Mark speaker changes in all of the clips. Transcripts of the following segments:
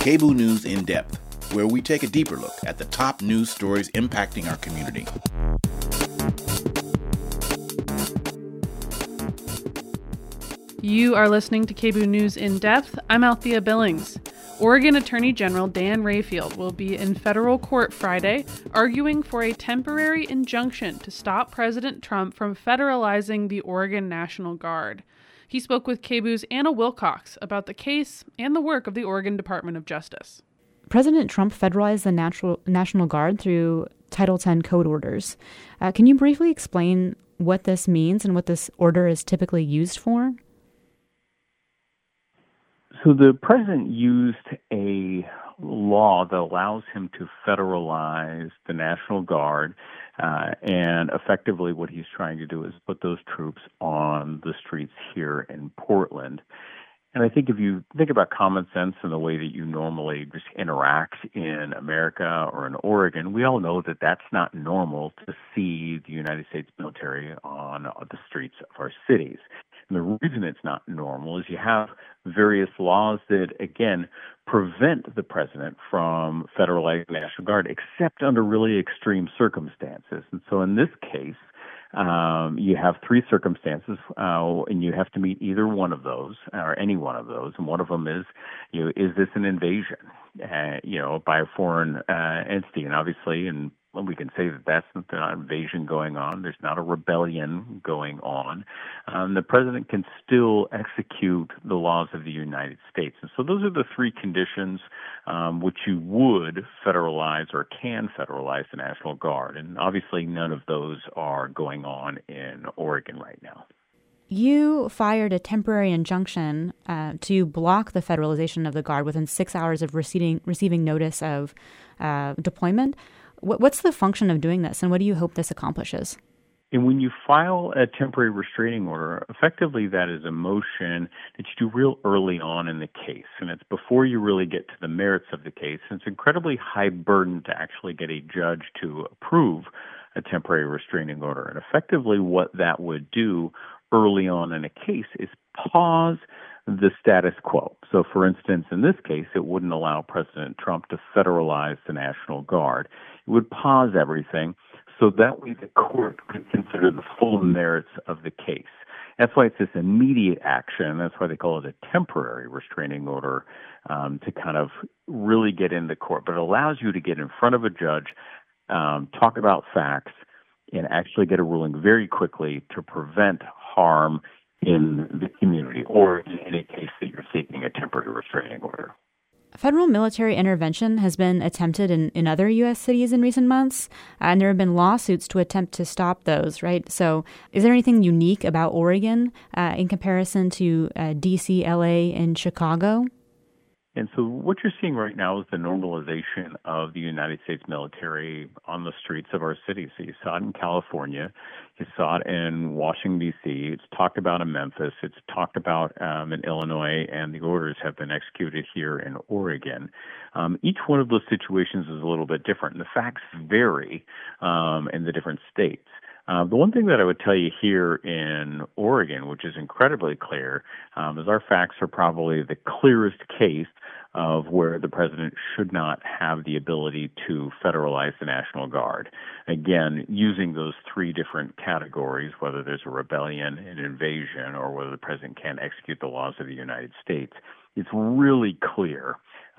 Speaker 1: KBOO News in Depth, where we take a deeper look at the top news stories impacting our community.
Speaker 2: You are listening to KBOO News in Depth. I'm Althea Billings. Oregon Attorney General Dan Rayfield will be in federal court Friday arguing for a temporary injunction to stop President Trump from federalizing the Oregon National Guard. He spoke with KBOO's Anna Wilcox about the case and the work of the Oregon Department of Justice.
Speaker 3: President Trump federalized the National Guard through Title X code orders. Can you briefly explain what this means and what this order is typically used for?
Speaker 4: So the president used a law that allows him to federalize the National Guard, and effectively what he's trying to do is put those troops on the streets here in Portland. And I think if you think about common sense and the way that you normally just interact in America or in Oregon, we all know that that's not normal to see the United States military on the streets of our cities. And the reason it's not normal is you have various laws that, again, prevent the president from federalizing the National Guard, except under really extreme circumstances. And so in this case, you have three circumstances, and you have to meet either one of those or any one of those. And one of them is, is this an invasion, by a foreign entity? And obviously, and we can say that that's not an invasion going on. There's not a rebellion going on. The president can still execute the laws of the United States. And so those are the three conditions which you would federalize or can federalize the National Guard. And obviously none of those are going on in Oregon right now.
Speaker 3: You fired a temporary injunction to block the federalization of the Guard within 6 hours of receiving notice of deployment. What's the function of doing this, and what do you hope this accomplishes?
Speaker 4: And when you file a temporary restraining order, effectively that is a motion that you do real early on in the case. And it's before you really get to the merits of the case. And it's incredibly high burden to actually get a judge to approve a temporary restraining order. And effectively what that would do early on in a case is pause the status quo. So, for instance, in this case, it wouldn't allow President Trump to federalize the National Guard. It would pause everything so that way the court could consider the full merits of the case. That's why it's this immediate action. That's why they call it a temporary restraining order, to kind of really get into court. But it allows you to get in front of a judge, talk about facts, and actually get a ruling very quickly to prevent harm in the community, or in any case that you're seeking a temporary restraining order.
Speaker 3: Federal military intervention has been attempted in other U.S. cities in recent months, and there have been lawsuits to attempt to stop those, right? So is there anything unique about Oregon in comparison to D.C., L.A., and Chicago?
Speaker 4: And so what you're seeing right now is the normalization of the United States military on the streets of our cities. So you saw it in California. You saw it in Washington, D.C. It's talked about in Memphis. It's talked about in Illinois, and the orders have been executed here in Oregon. Each one of those situations is a little bit different, and the facts vary in the different states. The one thing that I would tell you here in Oregon, which is incredibly clear, is our facts are probably the clearest case of where the president should not have the ability to federalize the National Guard. Again, using those three different categories, whether there's a rebellion, an invasion, or whether the president can't execute the laws of the United States, it's really clear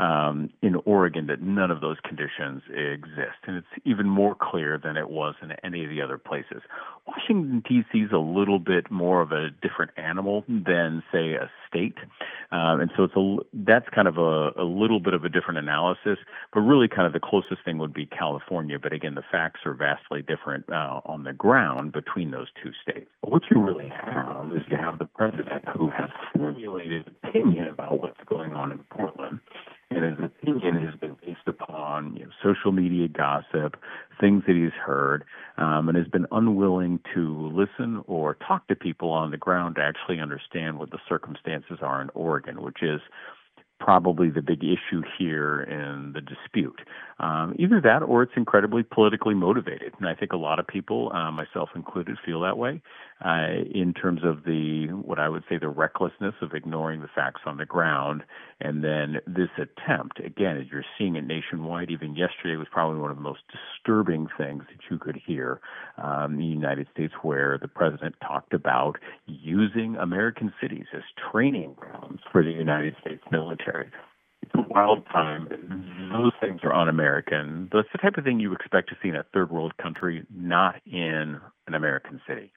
Speaker 4: in Oregon that none of those conditions exist. And it's even more clear than it was in any of the other places. Washington, D.C. is a little bit more of a different animal than, say, a state. And so that's kind of a little bit of a different analysis. But really kind of the closest thing would be California. But again, the facts are vastly different on the ground between those two states. But what you really have is you have the president who has formulated opinion about what's going on in Portland. And his opinion has been based upon social media gossip, things that he's heard, and has been unwilling to listen or talk to people on the ground to actually understand what the circumstances are in Oregon, which is probably the big issue here in the dispute. Either that or it's incredibly politically motivated. And I think a lot of people, myself included, feel that way. in terms of what I would say the recklessness of ignoring the facts on the ground. And then this attempt, again, as you're seeing it nationwide, even yesterday was probably one of the most disturbing things that you could hear in the United States, where the president talked about using American cities as training grounds for the United States military. It's a wild time. Those things are un-American. That's the type of thing you expect to see in a third world country, not in an American city.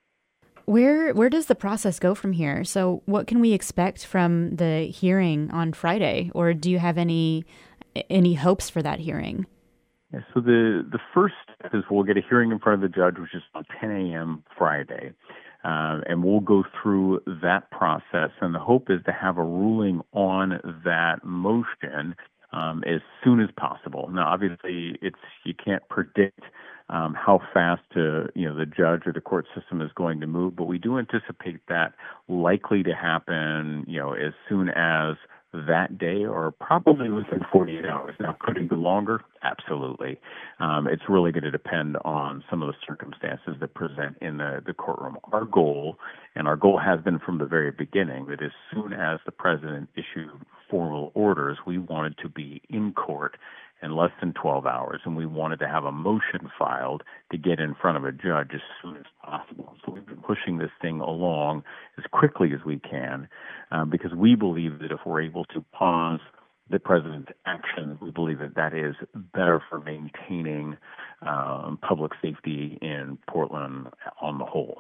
Speaker 3: Where does the process go from here? So what can we expect from the hearing on Friday? Or do you have any hopes for that hearing?
Speaker 4: Yeah, so the first step is we'll get a hearing in front of the judge, which is on 10 a.m. Friday. And we'll go through that process. And the hope is to have a ruling on that motion as soon as possible. Now, obviously, you can't predict how fast the judge or the court system is going to move, but we do anticipate that likely to happen, as soon as that day or probably within 48 hours. Now, could it be longer? Absolutely. It's really going to depend on some of the circumstances that present in the courtroom. Our goal has been from the very beginning, that as soon as the president issued formal orders, we wanted to be in court in less than 12 hours, and we wanted to have a motion filed to get in front of a judge as soon as possible. So we've been pushing this thing along as quickly as we can because we believe that if we're able to pause the president's action, we believe that is better for maintaining public safety in Portland on the whole.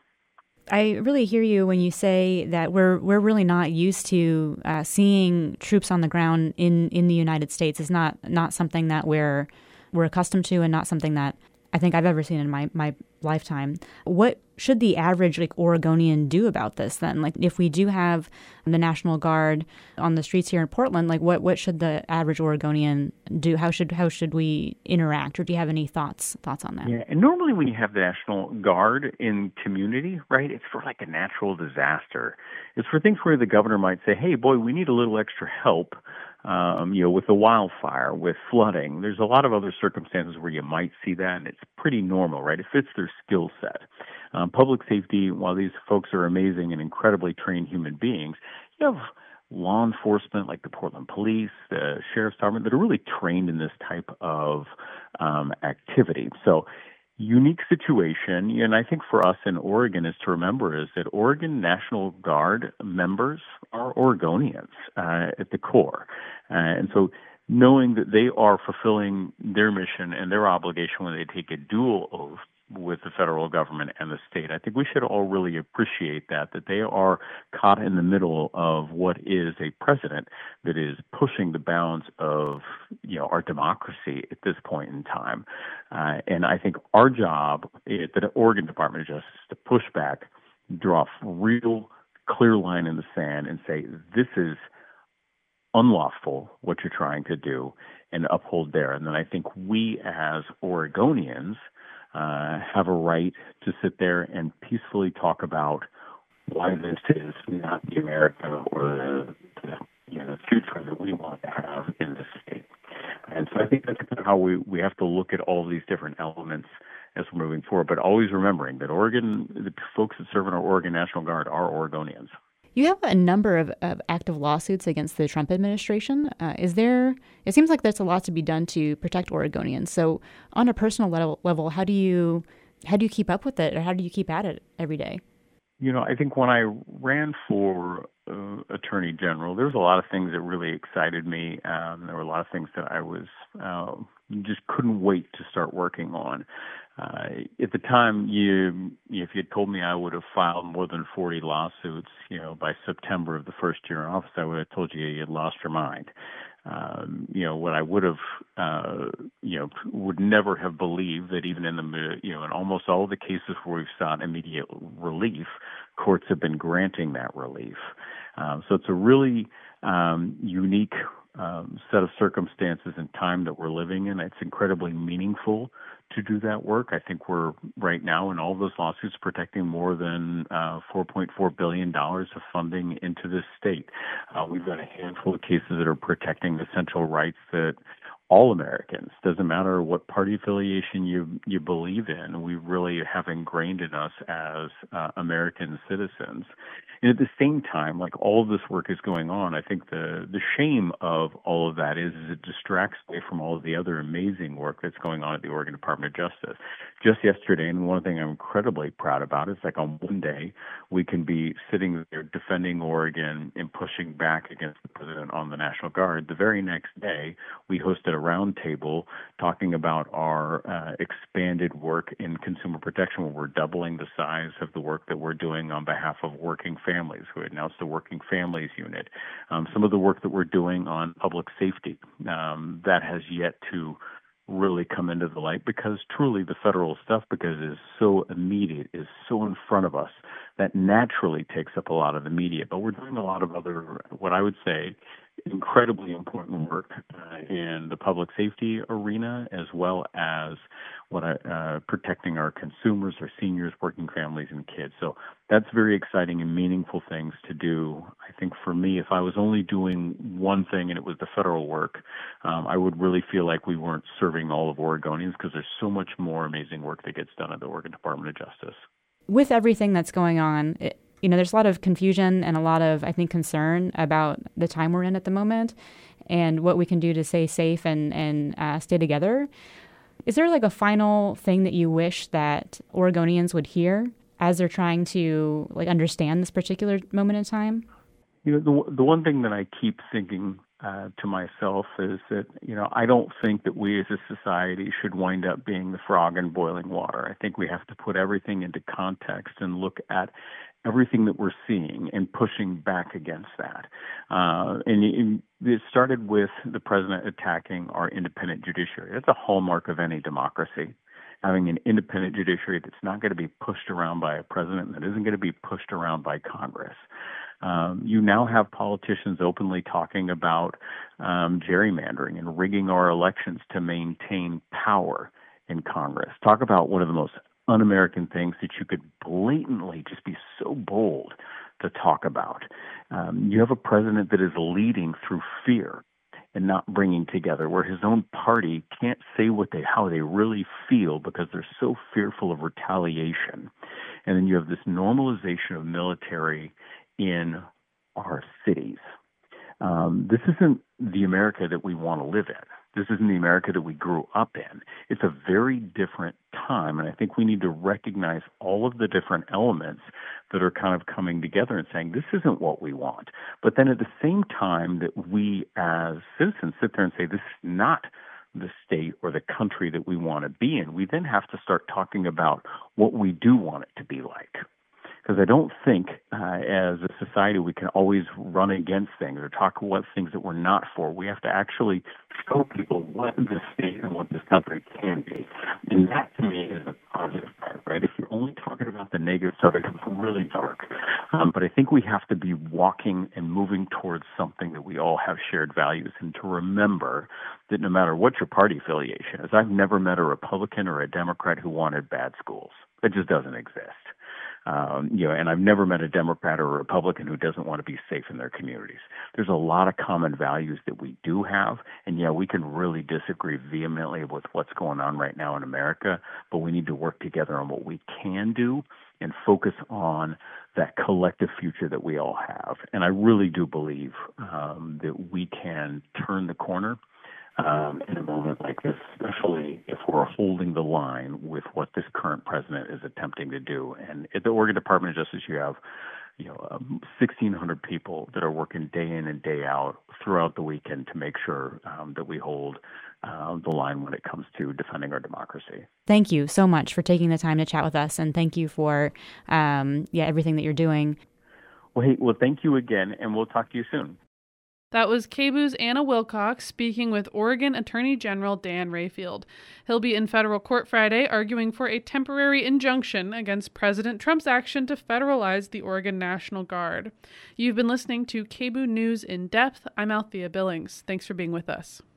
Speaker 3: I really hear you when you say that we're really not used to seeing troops on the ground in the United States. It's not something that we're accustomed to, and not something that I think I've ever seen in my lifetime. What should the average Oregonian do about this then? If we do have the National Guard on the streets here in Portland, what should the average Oregonian do? How should we interact? Or do you have any thoughts on that?
Speaker 4: Yeah, and normally when you have the National Guard in community, right, it's for a natural disaster. It's for things where the governor might say, hey, boy, we need a little extra help. With the wildfire, with flooding. There's a lot of other circumstances where you might see that, and it's pretty normal, right? It fits their skill set. Public safety, while these folks are amazing and incredibly trained human beings, you have law enforcement like the Portland Police, the Sheriff's Department, that are really trained in this type of activity. So unique situation, and I think for us in Oregon is to remember is that Oregon National Guard members are Oregonians at the core. And so knowing that they are fulfilling their mission and their obligation when they take a dual oath with the federal government and the state, I think we should all really appreciate that they are caught in the middle of what is a president that is pushing the bounds of, our democracy at this point in time. And I think our job at the Oregon Department of Justice is to push back, draw a real clear line in the sand and say, this is unlawful, what you're trying to do, and uphold there. And then I think we as Oregonians have a right to sit there and peacefully talk about why this is not the America or the future that we want to have in this state. And so I think that's kind of how we have to look at all these different elements as we're moving forward, but always remembering that the folks that serve in our Oregon National Guard are Oregonians.
Speaker 3: You have a number of active lawsuits against the Trump administration. It seems like there's a lot to be done to protect Oregonians. So on a personal level, how do you keep up with it, or how do you keep at it every day?
Speaker 4: I think when I ran for Attorney General, there was a lot of things that really excited me. There were a lot of things that I was just couldn't wait to start working on. At the time, if you had told me I would have filed more than 40 lawsuits, by September of the first year in office, I would have told you had lost your mind. What I would have, would never have believed that even in in almost all the cases where we've sought immediate relief, courts have been granting that relief. So it's a really unique set of circumstances and time that we're living in. It's incredibly meaningful to do that work. I think we're right now in all those lawsuits protecting more than $4.4 billion of funding into this state. We've got a handful of cases that are protecting essential rights that all Americans. Doesn't matter what party affiliation you believe in. We really have ingrained in us as American citizens. And at the same time, like all of this work is going on, I think the shame of all of that is it distracts away from all of the other amazing work that's going on at the Oregon Department of Justice. Just yesterday, and one thing I'm incredibly proud about is like on one day, we can be sitting there defending Oregon and pushing back against the president on the National Guard. The very next day, we hosted a roundtable talking about our expanded work in consumer protection, where we're doubling the size of the work that we're doing on behalf of working families. We announced the Working Families Unit. Some of the work that we're doing on public safety, that has yet to really come into the light, because truly the federal stuff, because it is so immediate, is so in front of us, that naturally takes up a lot of the media. But we're doing a lot of other, what I would say, incredibly important work in the public safety arena, as well as protecting our consumers, our seniors, working families, and kids. So that's very exciting and meaningful things to do. I think for me, if I was only doing one thing and it was the federal work, I would really feel like we weren't serving all of Oregonians, because there's so much more amazing work that gets done at the Oregon Department of Justice. With
Speaker 3: everything that's going on, there's a lot of confusion and a lot of, I think, concern about the time we're in at the moment and what we can do to stay safe and stay together. Is there like a final thing that you wish that Oregonians would hear as they're trying to like understand this particular moment in time?
Speaker 4: The one thing that I keep thinking to myself is that, I don't think that we as a society should wind up being the frog in boiling water. I think we have to put everything into context and look at everything that we're seeing and pushing back against that. And it started with the president attacking our independent judiciary. That's a hallmark of any democracy. Having an independent judiciary that's not going to be pushed around by a president, that isn't going to be pushed around by Congress. You now have politicians openly talking about gerrymandering and rigging our elections to maintain power in Congress. Talk about one of the most un-American things that you could blatantly just be so bold to talk about. You have a president that is leading through fear and not bringing together, where his own party can't say how they really feel because they're so fearful of retaliation. And then you have this normalization of military in our cities. This isn't the America that we want to live in. This isn't the America that we grew up in. It's a very different time, and I think we need to recognize all of the different elements that are kind of coming together and saying, this isn't what we want. But then at the same time that we as citizens sit there and say, this is not the state or the country that we want to be in, we then have to start talking about what we do want it to be like. Because I don't think as a society we can always run against things or talk about things that we're not for. We have to actually show people what this state and what this country can be. And that, to me, is a positive part, right? If you're only talking about the negative stuff, it becomes really dark. But I think we have to be walking and moving towards something that we all have shared values, and to remember that no matter what your party affiliation is, I've never met a Republican or a Democrat who wanted bad schools. It just doesn't exist. And I've never met a Democrat or a Republican who doesn't want to be safe in their communities. There's a lot of common values that we do have, and we can really disagree vehemently with what's going on right now in America, but we need to work together on what we can do and focus on that collective future that we all have. And I really do believe that we can turn the corner in a moment like this, especially if we're holding the line with what this current president is attempting to do. And at the Oregon Department of Justice, you have 1,600 people that are working day in and day out throughout the weekend to make sure that we hold the line when it comes to defending our democracy.
Speaker 3: Thank you so much for taking the time to chat with us, and thank you for everything that you're doing.
Speaker 4: Well, thank you again, and we'll talk to you soon.
Speaker 2: That was KBOO's Anna Wilcox speaking with Oregon Attorney General Dan Rayfield. He'll be in federal court Friday arguing for a temporary injunction against President Trump's action to federalize the Oregon National Guard. You've been listening to KBOO News in Depth. I'm Althea Billings. Thanks for being with us.